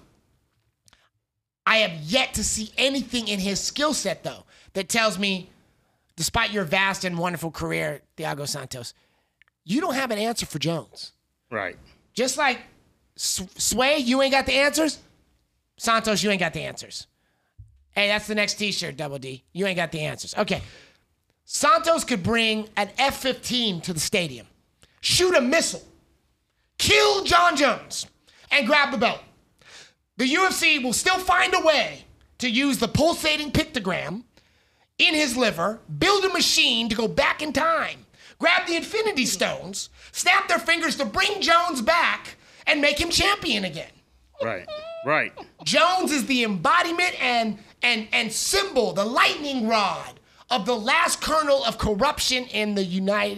I have yet to see anything in his skill set, though, that tells me, despite your vast and wonderful career, Thiago Santos, you don't have an answer for Jones. Right. Just like Sway, you ain't got the answers. Santos, you ain't got the answers. Hey, that's the next t-shirt, Double D. You ain't got the answers. Okay. Santos could bring an F-15 to the stadium, shoot a missile, kill John Jones, and grab the belt. The UFC will still find a way to use the pulsating pictogram in his liver, build a machine to go back in time, grab the Infinity Stones, snap their fingers to bring Jones back, and make him champion again. Right. Jones is the embodiment and symbol, the lightning rod of the last kernel of corruption in the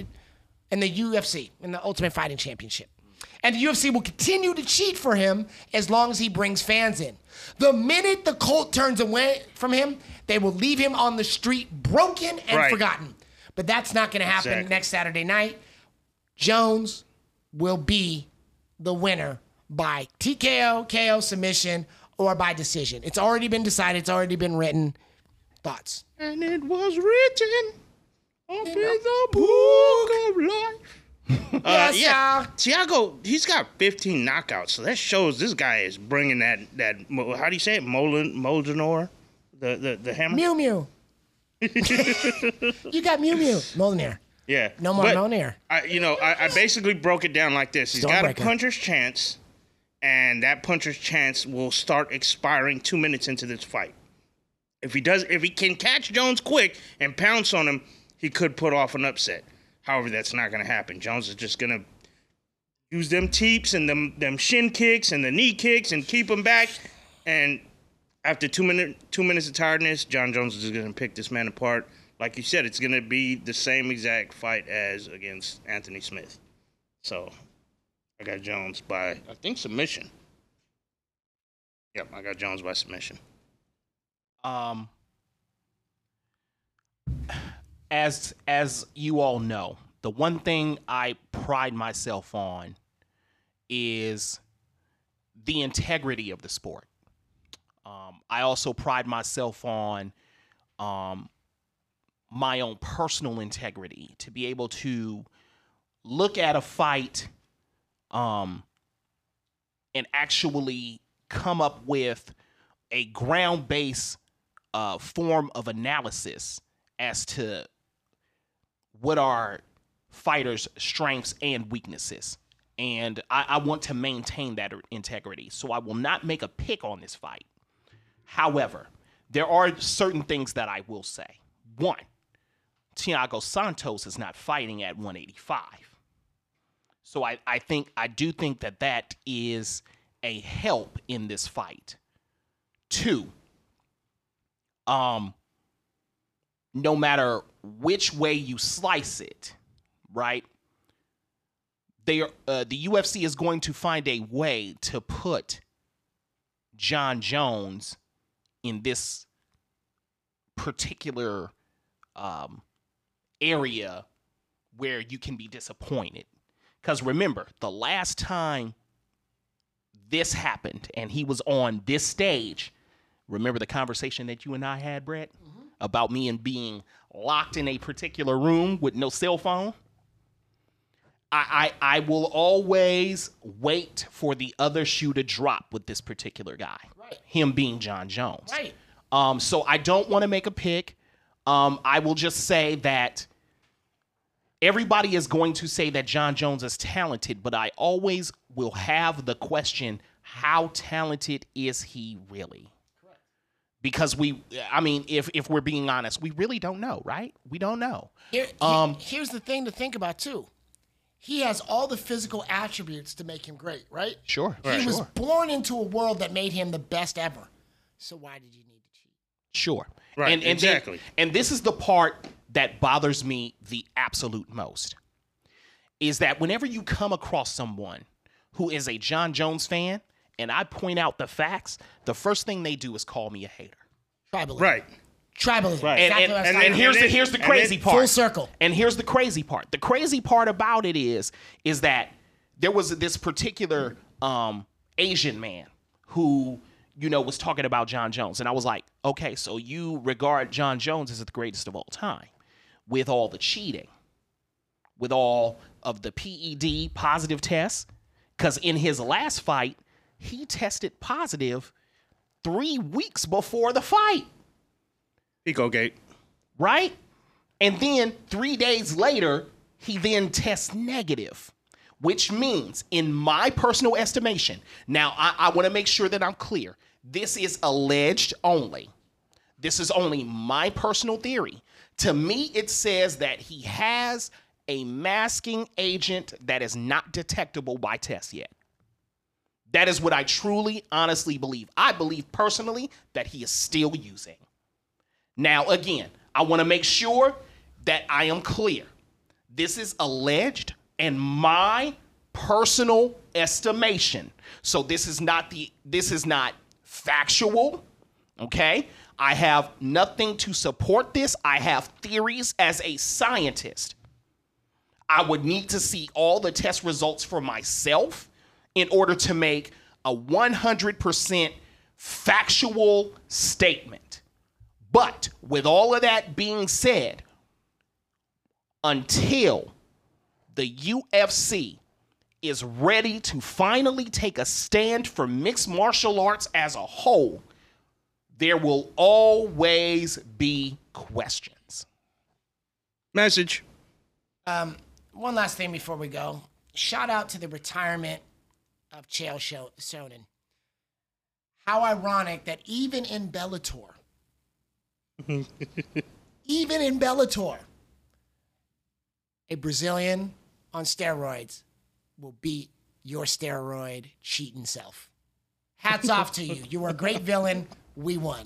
UFC, in the Ultimate Fighting Championship. And the UFC will continue to cheat for him as long as he brings fans in. The minute the cult turns away from him, they will leave him on the street broken and forgotten. But that's not going to happen next Saturday night. Jones will be the winner by TKO, KO, submission, or by decision. It's already been decided. It's already been written. Thoughts? And it was written up in the book of life. Yes, Thiago, he's got 15 knockouts, so that shows this guy is bringing that how do you say it, Molinor, the hammer. Mew Mew. You got Mew Mew, Molinear. Yeah, no more Molinear. I basically broke it down like this. He's got a puncher's chance, and that puncher's chance will start expiring 2 minutes into this fight. If he can catch Jones quick and pounce on him, he could put off an upset. However, that's not going to happen. Jones is just going to use them teeps and them shin kicks and the knee kicks and keep him back. And after 2 minutes of tiredness, John Jones is just going to pick this man apart. Like you said, it's going to be the same exact fight as against Anthony Smith. So I got Jones by, I think, submission. Yep, I got Jones by submission. As you all know, the one thing I pride myself on is the integrity of the sport. I also pride myself on my own personal integrity, to be able to look at a fight and actually come up with a ground-based form of analysis as to what are fighter's strengths and weaknesses. And I want to maintain that integrity. So I will not make a pick on this fight. However, there are certain things that I will say. One, Thiago Santos is not fighting at 185. So I do think that is a help in this fight. Two, no matter which way you slice it, right? The UFC is going to find a way to put Jon Jones in this particular area where you can be disappointed. Because remember, the last time this happened and he was on this stage, remember the conversation that you and I had, Brett, about me and being locked in a particular room with no cell phone? I will always wait for the other shoe to drop with this particular guy. Right. Him being Jon Jones. Right. So I don't want to make a pick. I will just say that everybody is going to say that Jon Jones is talented, but I always will have the question, how talented is he really? Correct. Because if we're being honest, we really don't know, right? We don't know. Here's the thing to think about, too. He has all the physical attributes to make him great, right? Sure. He was born into a world that made him the best ever. So why did you need to cheat? Sure. Right, exactly. And this is the part that bothers me the absolute most, is that whenever you come across someone who is a Jon Jones fan, and I point out the facts, the first thing they do is call me a hater. Tribalism. Right. Tribalism. Right. And here's the crazy part. Full circle. And here's the crazy part. The crazy part about it is that there was this particular Asian man who, was talking about Jon Jones. And I was like, okay, so you regard Jon Jones as the greatest of all time with all the cheating, with all of the PED positive tests. Because in his last fight, he tested positive 3 weeks before the fight. Ecogate. Right? And then 3 days later, he then tests negative, which means, in my personal estimation, now I want to make sure that I'm clear. This is alleged only. This is only my personal theory. To me, it says that he has a masking agent that is not detectable by tests yet. That is what I truly, honestly believe. I believe personally that he is still using. Now, again, I want to make sure that I am clear. This is alleged and my personal estimation. So this is not factual, okay? I have nothing to support this. I have theories as a scientist. I would need to see all the test results for myself in order to make a 100% factual statement. But with all of that being said, until the UFC is ready to finally take a stand for mixed martial arts as a whole, there will always be questions. Message. One last thing before we go. Shout out to the retirement of Chael Sonnen. How ironic that even in Bellator, a Brazilian on steroids will beat your steroid cheating self. Hats off to you. You were a great villain. We won.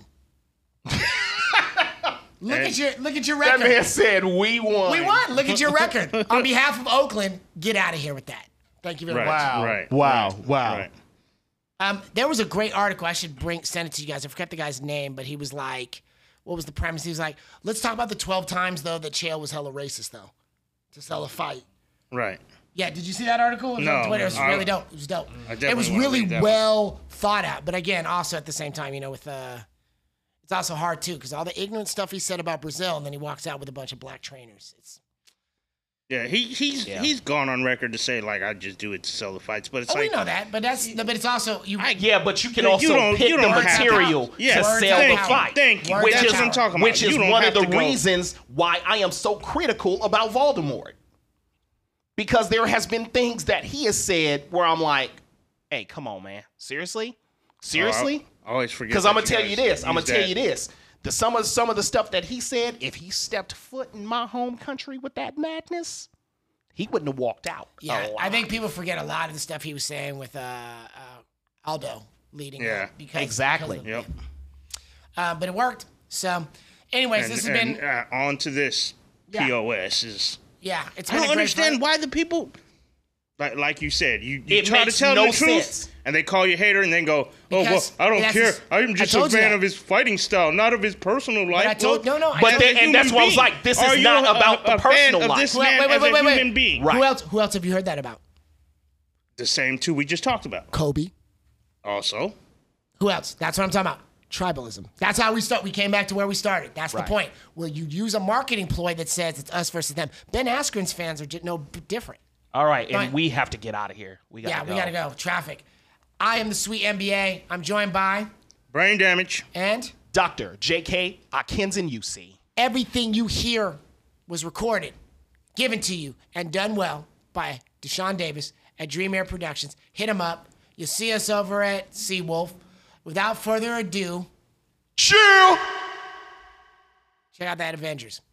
Look at your record. That man said we won. We won. Look at your record. On behalf of Oakland, get out of here with that. Thank you very much. Wow. Right. There was a great article. I should send it to you guys. I forget the guy's name, but he was like, what was the premise? He was like, let's talk about the 12 times, though, that Chael was hella racist, though, to sell a fight. Right. Yeah, did you see that article? It was on Twitter. It was really dope. It was dope. It was really well thought out. But again, also at the same time, with it's also hard, too, because all the ignorant stuff he said about Brazil, and then he walks out with a bunch of black trainers. He's gone on record to say, like, I just do it to sell the fights, but it's we know that, but it's also but you can also pick the material to sell the fight. Thank you. That's what I'm talking about. Which is one of the reasons why I am so critical about Voldemort. because there has been things that he has said where I'm like, hey, come on, man. Seriously? Seriously? I always forget. Because that I'm gonna you tell guys you this. I'm gonna use tell that. you this. Some of the stuff that he said, if he stepped foot in my home country with that madness, he wouldn't have walked out. Yeah, I think people forget a lot of the stuff he was saying with Aldo leading. Yeah. up because Exactly. because of- Yep. but it worked. So, anyways, this has been on to this. Yeah. POS is. it's I been don't a great understand fight. why the people. Like you said, you It try to makes tell no the truth, sense. and they call you a hater, and then go, "Oh Because well, I don't that's care. his- I'm just I a told you fan that. of his fighting style, not of his personal life." I told- Well, no, I But told- then, and that's why I was like, this is not about the personal fan life. of this Wait, man wait, as wait, a wait, wait. human being. Right. Who else have you heard that about? The same two we just talked about. Kobe. Also, Who else? That's what I'm talking about. Tribalism. That's how we start. We came back to where we started. That's the Right. point. Where you use a marketing ploy that says it's us versus them. Ben Askren's fans are no different. All right, and Fine. we have to get out of here. We We gotta go. Traffic. I am the Sweet NBA. I'm joined by brain damage. and Dr. J.K. Akinzen UC. everything you hear was recorded, given to you, and done well by Deshaun Davis at Dream Air Productions. Hit him up. You'll see us over at Seawolf. Without further ado, Chill. check out that Avengers.